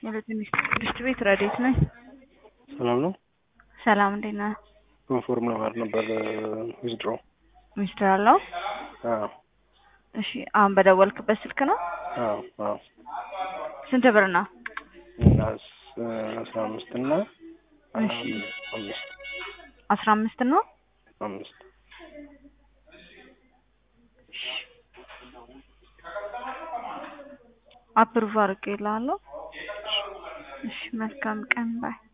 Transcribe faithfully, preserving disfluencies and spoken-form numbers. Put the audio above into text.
የለትንሽ ትምህርት ቤት ረዴት ነኝ። ሰላም ነው። ሰላም እንዴት ነህ? ኮንፎርም ለማድረግ ነበር ዊዝድሮ። ሚስተር አለው? አዎ እሺ አሁን በደወልክበት ስልክ ነው? አዎ አዎ። ስንት ብር ነው? እና አስራ አምስት እና እሺ አምስት አስራ አምስት ነው? አምስት አፕሩቭ አድርጌልሃለሁ። እሺ መልካም ቀን ባይ